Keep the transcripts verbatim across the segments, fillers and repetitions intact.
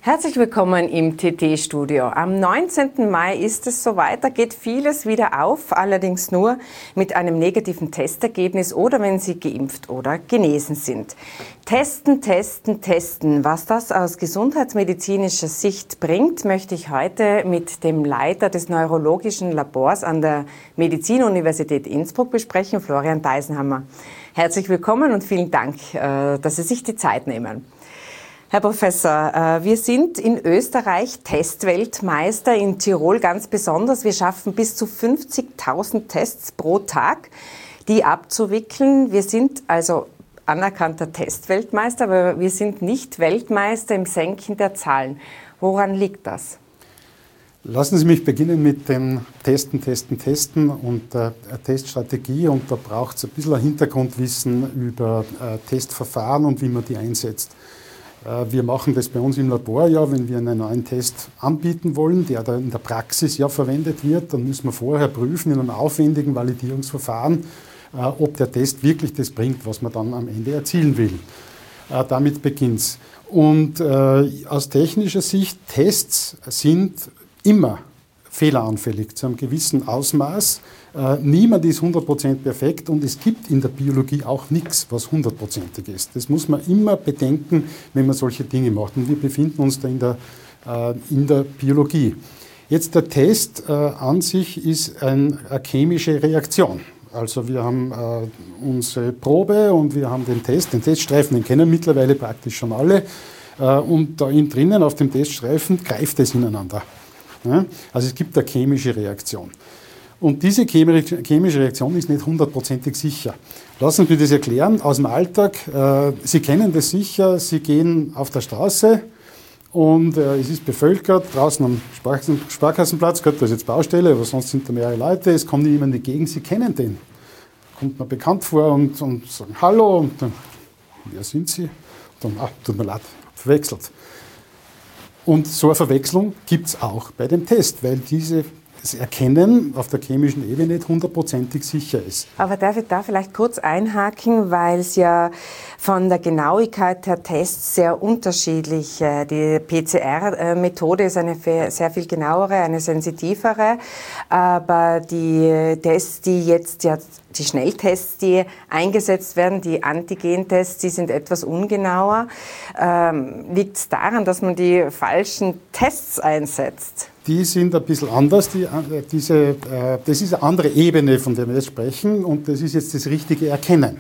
Herzlich willkommen im T T-Studio. Am neunzehnten Mai ist es soweit, da geht vieles wieder auf, allerdings nur mit einem negativen Testergebnis oder wenn Sie geimpft oder genesen sind. Testen, testen, testen. Was das aus gesundheitsmedizinischer Sicht bringt, möchte ich heute mit dem Leiter des neurologischen Labors an der Medizinuniversität Innsbruck besprechen, Florian Deisenhammer. Herzlich willkommen und vielen Dank, dass Sie sich die Zeit nehmen. Herr Professor, wir sind in Österreich Testweltmeister, in Tirol ganz besonders. Wir schaffen bis zu fünfzigtausend Tests pro Tag, die abzuwickeln. Wir sind also anerkannter Testweltmeister, aber wir sind nicht Weltmeister im Senken der Zahlen. Woran liegt das? Lassen Sie mich beginnen mit dem Testen, Testen, Testen und der Teststrategie. Und da braucht es ein bisschen ein Hintergrundwissen über Testverfahren und wie man die einsetzt. Wir machen das bei uns im Labor ja, wenn wir einen neuen Test anbieten wollen, der da in der Praxis ja verwendet wird, dann müssen wir vorher prüfen in einem aufwendigen Validierungsverfahren, ob der Test wirklich das bringt, was man dann am Ende erzielen will. Damit beginnt es. Und aus technischer Sicht, Tests sind immer fehleranfällig zu einem gewissen Ausmaß. Äh, niemand ist hundert Prozent perfekt und es gibt in der Biologie auch nichts, was hundertprozentig ist. Das muss man immer bedenken, wenn man solche Dinge macht. Und wir befinden uns da in der, äh, in der Biologie. Jetzt der Test äh, an sich ist ein, eine chemische Reaktion. Also wir haben äh, unsere Probe und wir haben den Test. Den Teststreifen, den kennen mittlerweile praktisch schon alle. Äh, und da innen drinnen auf dem Teststreifen greift es ineinander. Ja? Also es gibt eine chemische Reaktion. Und diese chemische Reaktion ist nicht hundertprozentig sicher. Lassen Sie mich das erklären aus dem Alltag. Sie kennen das sicher, Sie gehen auf der Straße und es ist bevölkert, draußen am Sparkassenplatz, Gott, da ist jetzt Baustelle, aber sonst sind da mehrere Leute, es kommt jemand entgegen, Sie kennen den. Kommt mir bekannt vor und, und sagen Hallo und dann, wer sind Sie? Und dann, ah, tut mir leid, verwechselt. Und so eine Verwechslung gibt es auch bei dem Test, weil diese das Erkennen auf der chemischen Ebene nicht hundertprozentig sicher ist. Aber darf ich da vielleicht kurz einhaken, weil es ja von der Genauigkeit der Tests sehr unterschiedlich. Die P C R-Methode ist eine sehr viel genauere, eine sensitivere, aber die Tests, die jetzt ja die Schnelltests, die eingesetzt werden, die Antigentests, die sind etwas ungenauer. Ähm, liegt es daran, dass man die falschen Tests einsetzt? Die sind ein bisschen anders. Die, diese, äh, das ist eine andere Ebene, von der wir jetzt sprechen, und das ist jetzt das richtige Erkennen.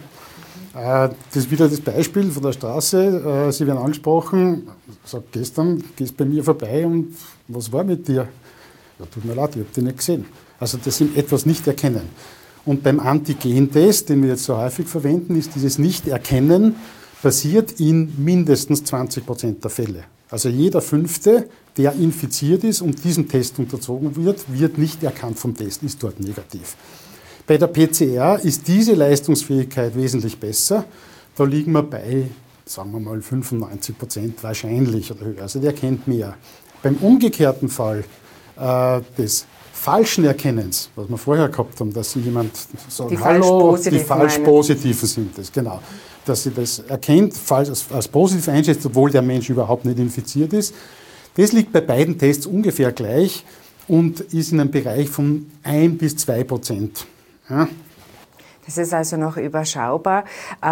Äh, das ist wieder das Beispiel von der Straße. Äh, Sie werden angesprochen, sagt gestern, gehst bei mir vorbei und was war mit dir? Ja, tut mir leid, ich habe dich nicht gesehen. Also das sind etwas nicht erkennen. Und beim Antigentest, den wir jetzt so häufig verwenden, ist dieses Nicht-Erkennen passiert in mindestens zwanzig Prozent der Fälle. Also jeder Fünfte, der infiziert ist und diesem Test unterzogen wird, wird nicht erkannt vom Test, ist dort negativ. Bei der P C R ist diese Leistungsfähigkeit wesentlich besser. Da liegen wir bei, sagen wir mal, fünfundneunzig Prozent wahrscheinlich oder höher. Also der kennt mehr. Beim umgekehrten Fall äh, des falschen Erkennens, was wir vorher gehabt haben, dass Sie jemand sagen, die hallo, falsch die falsch Positiven sind das, genau. Dass sie das erkennt, falsch als, als positiv einschätzt, obwohl der Mensch überhaupt nicht infiziert ist. Das liegt bei beiden Tests ungefähr gleich und ist in einem Bereich von ein bis zwei Prozent. Ja. Das ist also noch überschaubar,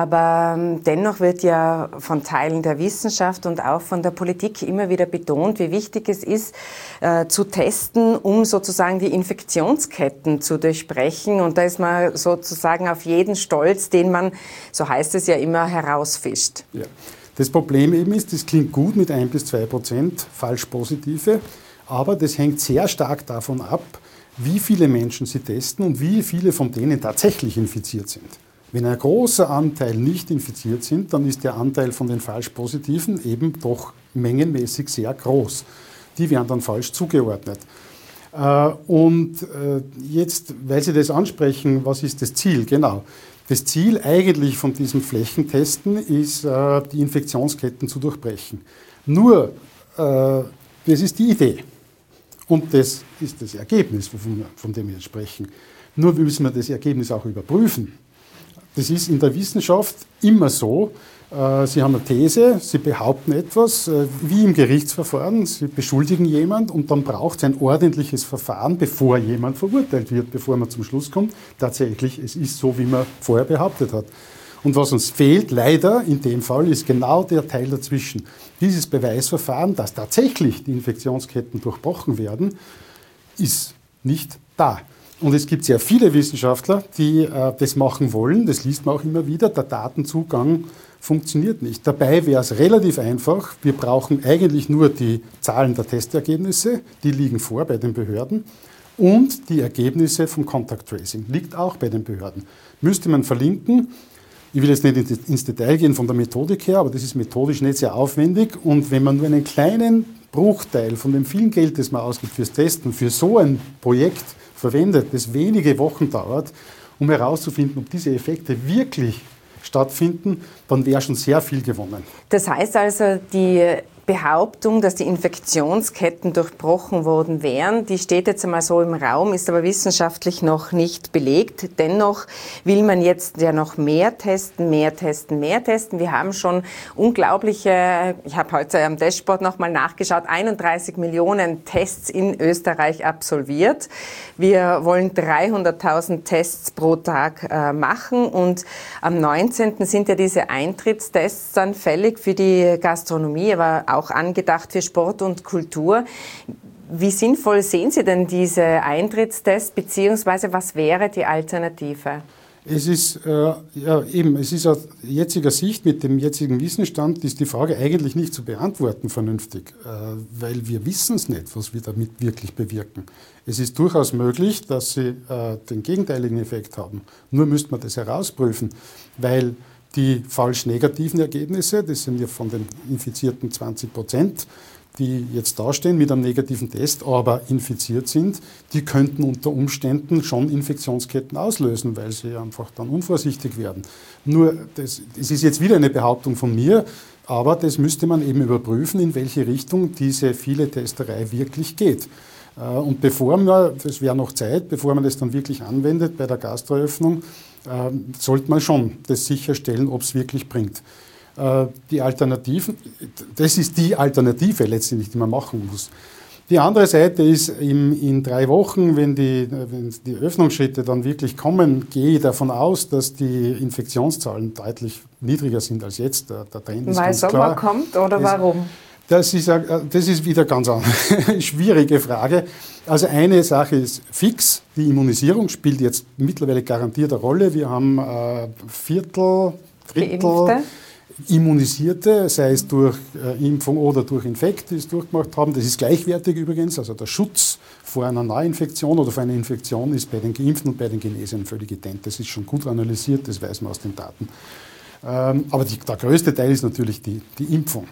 aber dennoch wird ja von Teilen der Wissenschaft und auch von der Politik immer wieder betont, wie wichtig es ist, äh, zu testen, um sozusagen die Infektionsketten zu durchbrechen. Und da ist man sozusagen auf jeden stolz, den man, so heißt es ja immer, herausfischt. Ja. Das Problem eben ist, das klingt gut mit ein bis zwei Prozent falsch Positive, aber das hängt sehr stark davon ab, wie viele Menschen sie testen und wie viele von denen tatsächlich infiziert sind. Wenn ein großer Anteil nicht infiziert sind, dann ist der Anteil von den Falsch-Positiven eben doch mengenmäßig sehr groß. Die werden dann falsch zugeordnet. Und jetzt, weil Sie das ansprechen, was ist das Ziel? Genau. Das Ziel eigentlich von diesem Flächentesten ist, die Infektionsketten zu durchbrechen. Nur, das ist die Idee. Und das ist das Ergebnis, von, von dem wir jetzt sprechen. Nur müssen wir das Ergebnis auch überprüfen. Das ist in der Wissenschaft immer so. Sie haben eine These, Sie behaupten etwas, wie im Gerichtsverfahren, Sie beschuldigen jemand und dann braucht es ein ordentliches Verfahren, bevor jemand verurteilt wird, bevor man zum Schluss kommt, tatsächlich, es ist so, wie man vorher behauptet hat. Und was uns fehlt, leider in dem Fall, ist genau der Teil dazwischen. Dieses Beweisverfahren, dass tatsächlich die Infektionsketten durchbrochen werden, ist nicht da. Und es gibt sehr viele Wissenschaftler, die äh, das machen wollen, das liest man auch immer wieder, der Datenzugang funktioniert nicht. Dabei wäre es relativ einfach, wir brauchen eigentlich nur die Zahlen der Testergebnisse, die liegen vor bei den Behörden, und die Ergebnisse vom Contact Tracing, liegt auch bei den Behörden. Müsste man verlinken. Ich will jetzt nicht ins Detail gehen von der Methodik her, aber das ist methodisch nicht sehr aufwendig, und wenn man nur einen kleinen Bruchteil von dem vielen Geld, das man ausgibt fürs Testen, für so ein Projekt verwendet, das wenige Wochen dauert, um herauszufinden, ob diese Effekte wirklich stattfinden, dann wäre schon sehr viel gewonnen. Das heißt also, die Behauptung, dass die Infektionsketten durchbrochen worden wären, die steht jetzt einmal so im Raum, ist aber wissenschaftlich noch nicht belegt. Dennoch will man jetzt ja noch mehr testen, mehr testen, mehr testen. Wir haben schon unglaubliche, ich habe heute am Dashboard nochmal nachgeschaut, einunddreißig Millionen Tests in Österreich absolviert. Wir wollen dreihunderttausend Tests pro Tag äh, machen, und am neunzehnten sind ja diese Eintrittstests dann fällig für die Gastronomie, aber auch angedacht für Sport und Kultur. Wie sinnvoll sehen Sie denn diese Eintrittstests, beziehungsweise was wäre die Alternative? Es ist, äh, ja, eben, es ist aus jetziger Sicht, mit dem jetzigen Wissensstand, ist die Frage eigentlich nicht zu beantworten vernünftig, äh, weil wir wissen es nicht, was wir damit wirklich bewirken. Es ist durchaus möglich, dass sie äh, den gegenteiligen Effekt haben. Nur müsste man das herausprüfen, weil die falsch negativen Ergebnisse, das sind ja von den infizierten zwanzig Prozent, die jetzt dastehen mit einem negativen Test, aber infiziert sind, die könnten unter Umständen schon Infektionsketten auslösen, weil sie einfach dann unvorsichtig werden. Nur, das, das ist jetzt wieder eine Behauptung von mir, aber das müsste man eben überprüfen, in welche Richtung diese viele Testerei wirklich geht. Und bevor man, das wäre noch Zeit, bevor man das dann wirklich anwendet bei der Gastroöffnung, sollte man schon das sicherstellen, ob es wirklich bringt. Die Alternativen, das ist die Alternative letztendlich, die man machen muss. Die andere Seite ist, in, in drei Wochen, wenn die, wenn die Öffnungsschritte dann wirklich kommen, gehe ich davon aus, dass die Infektionszahlen deutlich niedriger sind als jetzt. Der, der Trend ist ganz klar. Weil Sommer kommt oder es, warum? Das ist, das ist wieder ganz eine schwierige Frage. Also eine Sache ist fix, die Immunisierung spielt jetzt mittlerweile garantiert eine Rolle. Wir haben äh, Viertel, Drittel Geimpfte. Immunisierte, sei es durch äh, Impfung oder durch Infekt, die es durchgemacht haben. Das ist gleichwertig übrigens, also der Schutz vor einer Neuinfektion oder vor einer Infektion ist bei den Geimpften und bei den Genesenen völlig ident. Das ist schon gut analysiert, das weiß man aus den Daten. Ähm, aber die, der größte Teil ist natürlich die, die Impfung.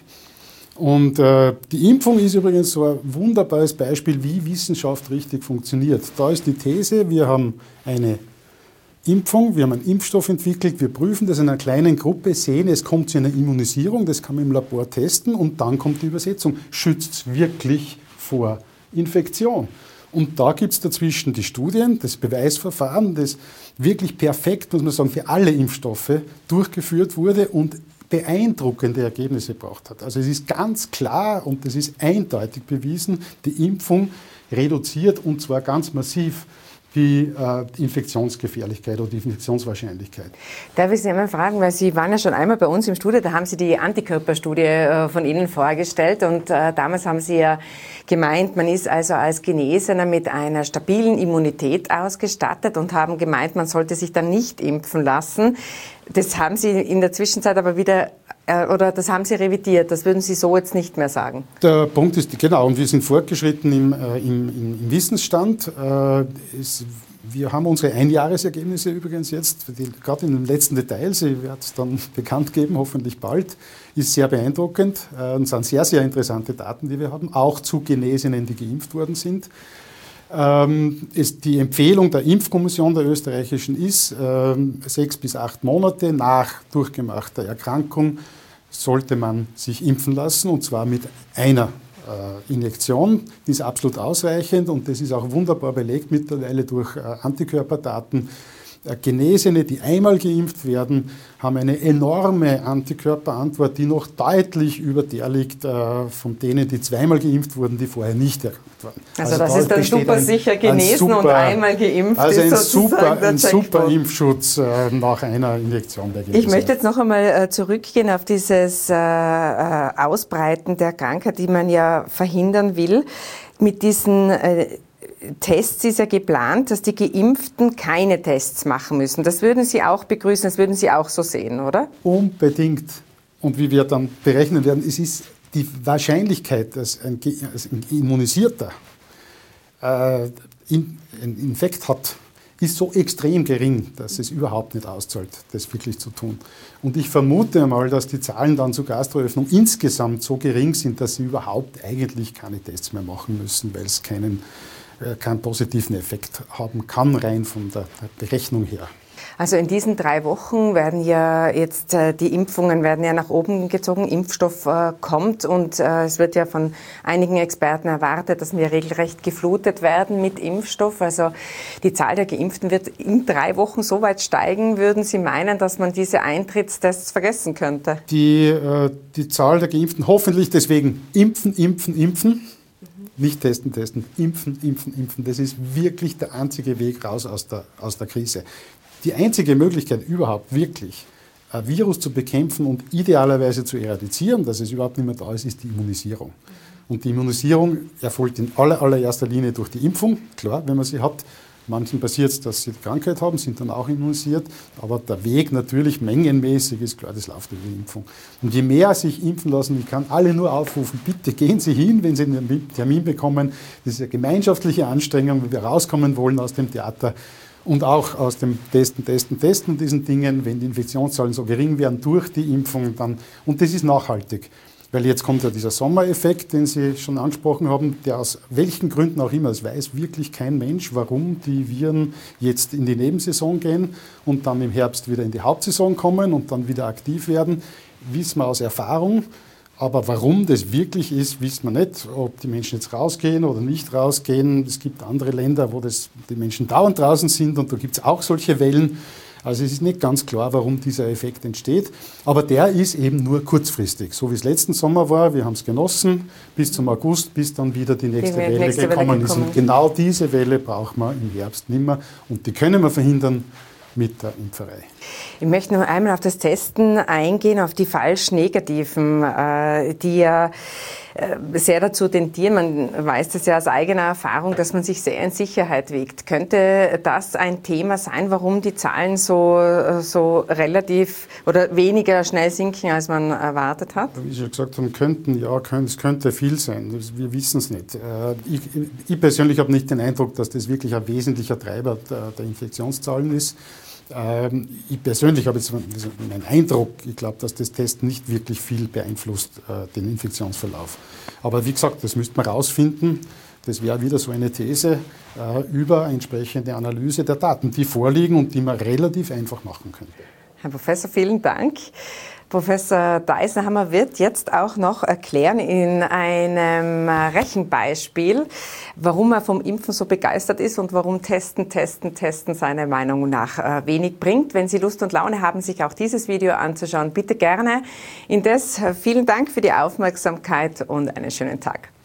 Und äh, die Impfung ist übrigens so ein wunderbares Beispiel, wie Wissenschaft richtig funktioniert. Da ist die These, wir haben eine Impfung, wir haben einen Impfstoff entwickelt, wir prüfen das in einer kleinen Gruppe, sehen, es kommt zu einer Immunisierung, das kann man im Labor testen, und dann kommt die Übersetzung. Schützt es wirklich vor Infektion? Und da gibt es dazwischen die Studien, das Beweisverfahren, das wirklich perfekt, muss man sagen, für alle Impfstoffe durchgeführt wurde und beeindruckende Ergebnisse gebracht hat. Also es ist ganz klar und es ist eindeutig bewiesen, die Impfung reduziert, und zwar ganz massiv, die äh, Infektionsgefährlichkeit oder die Infektionswahrscheinlichkeit. Darf ich Sie einmal fragen, weil Sie waren ja schon einmal bei uns im Studio, da haben Sie die Antikörperstudie äh, von Ihnen vorgestellt, und äh, damals haben Sie ja gemeint, man ist also als Genesener mit einer stabilen Immunität ausgestattet, und haben gemeint, man sollte sich dann nicht impfen lassen. Das haben Sie in der Zwischenzeit aber wieder, äh, oder das haben Sie revidiert, das würden Sie so jetzt nicht mehr sagen. Der Punkt ist, genau, und wir sind fortgeschritten im, äh, im, im, im Wissensstand. Äh, ist, wir haben unsere Einjahresergebnisse übrigens jetzt, die, gerade in den letzten Details, ich werde es dann bekannt geben, hoffentlich bald, ist sehr beeindruckend, äh, und sind sehr, sehr interessante Daten, die wir haben, auch zu Genesenen, die geimpft worden sind. Ähm, ist die Empfehlung der Impfkommission der österreichischen ist, ähm, sechs bis acht Monate nach durchgemachter Erkrankung sollte man sich impfen lassen, und zwar mit einer äh, Injektion. Die ist absolut ausreichend, und das ist auch wunderbar belegt mittlerweile durch äh, Antikörperdaten. Genesene, die einmal geimpft werden, haben eine enorme Antikörperantwort, die noch deutlich über der liegt äh, von denen, die zweimal geimpft wurden, die vorher nicht erkrankt waren. Also, also das ist dann super ein, sicher genesen super, und einmal geimpft also ist ein sozusagen super, ein super Impfschutz äh, nach einer Injektion der Ich möchte jetzt noch einmal äh, zurückgehen auf dieses äh, äh, Ausbreiten der Krankheit, die man ja verhindern will. Mit diesen äh, Tests ist ja geplant, dass die Geimpften keine Tests machen müssen. Das würden Sie auch begrüßen, das würden Sie auch so sehen, oder? Unbedingt. Und wie wir dann berechnen werden, es ist die Wahrscheinlichkeit, dass ein, also ein Immunisierter äh, in, einen Infekt hat, ist so extrem gering, dass es überhaupt nicht auszahlt, das wirklich zu tun. Und ich vermute einmal, dass die Zahlen dann zur Gastroöffnung insgesamt so gering sind, dass sie überhaupt eigentlich keine Tests mehr machen müssen, weil es keinen keinen positiven Effekt haben kann, rein von der Berechnung her. Also in diesen drei Wochen werden ja jetzt, äh, die Impfungen werden ja nach oben gezogen, Impfstoff äh, kommt und äh, es wird ja von einigen Experten erwartet, dass wir regelrecht geflutet werden mit Impfstoff. Also die Zahl der Geimpften wird in drei Wochen so weit steigen, würden Sie meinen, dass man diese Eintrittstests vergessen könnte? Die, äh, die Zahl der Geimpften hoffentlich deswegen impfen, impfen, impfen. Nicht testen, testen, impfen, impfen, impfen. Das ist wirklich der einzige Weg raus aus der, aus der Krise. Die einzige Möglichkeit überhaupt wirklich, ein Virus zu bekämpfen und idealerweise zu eradizieren, dass es überhaupt nicht mehr da ist, ist die Immunisierung. Und die Immunisierung erfolgt in aller, allererster Linie durch die Impfung. Klar, wenn man sie hat. Manchen passiert es, dass sie die Krankheit haben, sind dann auch immunisiert. Aber der Weg natürlich mengenmäßig ist klar, das läuft über die Impfung. Und je mehr sich impfen lassen, ich kann alle nur aufrufen, bitte gehen Sie hin, wenn Sie einen Termin bekommen. Das ist eine gemeinschaftliche Anstrengung, wenn wir rauskommen wollen aus dem Theater und auch aus dem Testen, Testen, Testen diesen Dingen. Wenn die Infektionszahlen so gering werden durch die Impfung, dann, und das ist nachhaltig. Weil jetzt kommt ja dieser Sommereffekt, den Sie schon angesprochen haben, der aus welchen Gründen auch immer, es weiß wirklich kein Mensch, warum die Viren jetzt in die Nebensaison gehen und dann im Herbst wieder in die Hauptsaison kommen und dann wieder aktiv werden, wissen wir aus Erfahrung. Aber warum das wirklich ist, wissen wir nicht. Ob die Menschen jetzt rausgehen oder nicht rausgehen. Es gibt andere Länder, wo das, die Menschen dauernd draußen sind und da gibt es auch solche Wellen. Also es ist nicht ganz klar, warum dieser Effekt entsteht, aber der ist eben nur kurzfristig, so wie es letzten Sommer war. Wir haben es genossen bis zum August, bis dann wieder die nächste, die Welle nächste gekommen Welle ist. Und genau diese Welle braucht man im Herbst nicht mehr und die können wir verhindern mit der Impferei. Ich möchte noch einmal auf das Testen eingehen, auf die falsch Negativen, äh, die ja äh, sehr dazu tendieren. Man weiß das ja aus eigener Erfahrung, dass man sich sehr in Sicherheit wiegt. Könnte das ein Thema sein, warum die Zahlen so, so relativ oder weniger schnell sinken, als man erwartet hat? Wie Sie gesagt haben, könnten, ja, es könnte viel sein. Wir wissen es nicht. Ich, ich persönlich habe nicht den Eindruck, dass das wirklich ein wesentlicher Treiber der, der Infektionszahlen ist. Ich persönlich habe jetzt meinen Eindruck, ich glaube, dass das Testen nicht wirklich viel beeinflusst, äh, den Infektionsverlauf. Aber wie gesagt, das müsste man rausfinden. Das wäre wieder so eine These äh, über entsprechende Analyse der Daten, die vorliegen und die man relativ einfach machen könnte. Herr Professor, vielen Dank. Professor Deisenhammer wird jetzt auch noch erklären in einem Rechenbeispiel, warum er vom Impfen so begeistert ist und warum Testen, Testen, Testen seiner Meinung nach wenig bringt. Wenn Sie Lust und Laune haben, sich auch dieses Video anzuschauen, bitte gerne. Indes vielen Dank für die Aufmerksamkeit und einen schönen Tag.